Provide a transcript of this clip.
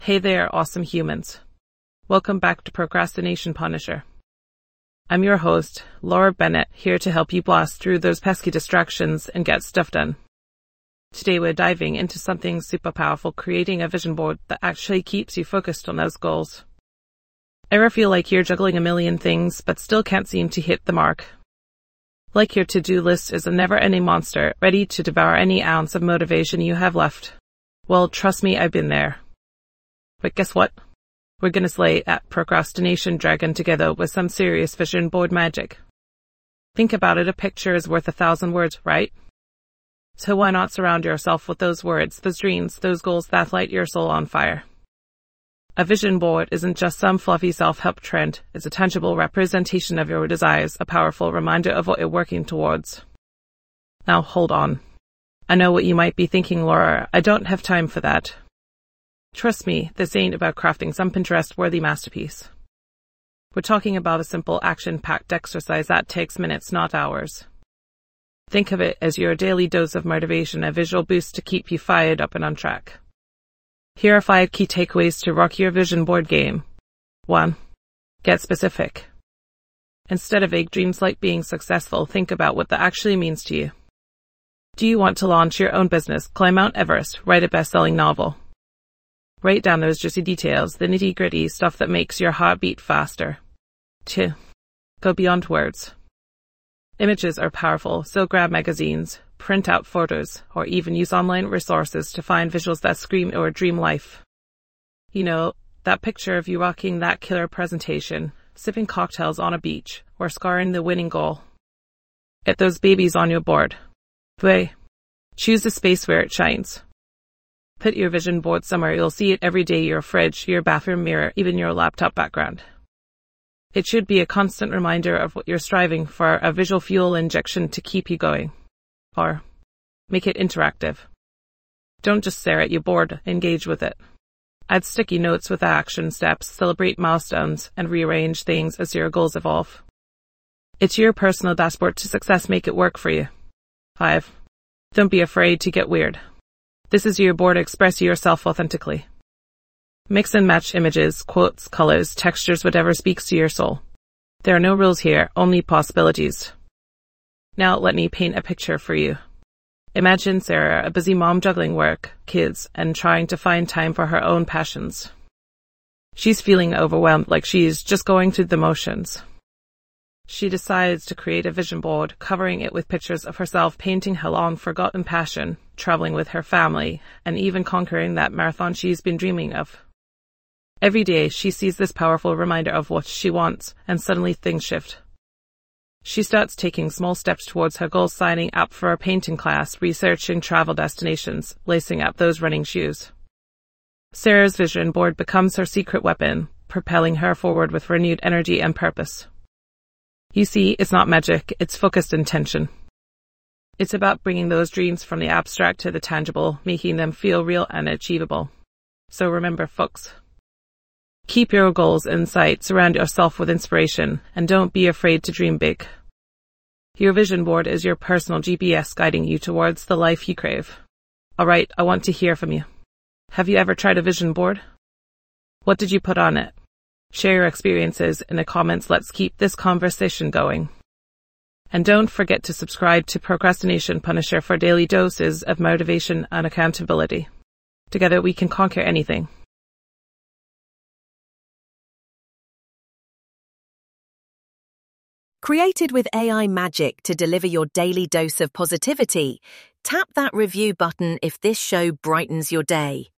Hey there, awesome humans. Welcome back to Procrastination Punisher. I'm your host, Laura Bennett, here to help you blast through those pesky distractions and get stuff done. Today we're diving into something super powerful, creating a vision board that actually keeps you focused on those goals. Ever feel like you're juggling a million things but still can't seem to hit the mark? Like your to-do list is a never-ending monster, ready to devour any ounce of motivation you have left. Well, trust me, I've been there. But guess what? We're gonna slay that procrastination dragon together with some serious vision board magic. Think about it, a picture is worth 1,000 words, right? So why not surround yourself with those words, those dreams, those goals that light your soul on fire? A vision board isn't just some fluffy self-help trend, it's a tangible representation of your desires, a powerful reminder of what you're working towards. Now hold on. I know what you might be thinking, Laura, I don't have time for that. Trust me, this ain't about crafting some Pinterest-worthy masterpiece. We're talking about a simple action-packed exercise that takes minutes, not hours. Think of it as your daily dose of motivation, a visual boost to keep you fired up and on track. Here are 5 key takeaways to rock your vision board game. 1. Get specific. Instead of vague dreams like being successful, think about what that actually means to you. Do you want to launch your own business, climb Mount Everest, write a best-selling novel? Write down those juicy details, the nitty-gritty stuff that makes your heart beat faster. 2. Go beyond words. Images are powerful, so grab magazines, print out photos, or even use online resources to find visuals that scream your dream life. You know, that picture of you rocking that killer presentation, sipping cocktails on a beach, or scoring the winning goal. Get those babies on your board. 3. Choose a space where it shines. Put your vision board somewhere you'll see it every day, your fridge, your bathroom mirror, even your laptop background. It should be a constant reminder of what you're striving for, a visual fuel injection to keep you going. Or, make it interactive. Don't just stare at your board, engage with it. Add sticky notes with action steps, celebrate milestones, and rearrange things as your goals evolve. It's your personal dashboard to success, make it work for you. 5. Don't be afraid to get weird. This is your board, express yourself authentically. Mix and match images, quotes, colors, textures, whatever speaks to your soul. There are no rules here, only possibilities. Now let me paint a picture for you. Imagine Sarah, a busy mom juggling work, kids, and trying to find time for her own passions. She's feeling overwhelmed, like she's just going through the motions. She decides to create a vision board, covering it with pictures of herself painting her long-forgotten passion, traveling with her family, and even conquering that marathon she's been dreaming of. Every day, she sees this powerful reminder of what she wants, and suddenly things shift. She starts taking small steps towards her goal, signing up for a painting class, researching travel destinations, lacing up those running shoes. Sarah's vision board becomes her secret weapon, propelling her forward with renewed energy and purpose. You see, it's not magic, it's focused intention. It's about bringing those dreams from the abstract to the tangible, making them feel real and achievable. So remember, folks, keep your goals in sight, surround yourself with inspiration, and don't be afraid to dream big. Your vision board is your personal GPS guiding you towards the life you crave. Alright, I want to hear from you. Have you ever tried a vision board? What did you put on it? Share your experiences in the comments. Let's keep this conversation going. And don't forget to subscribe to Procrastination Punisher for daily doses of motivation and accountability. Together we can conquer anything. Created with AI magic to deliver your daily dose of positivity, tap that review button if this show brightens your day.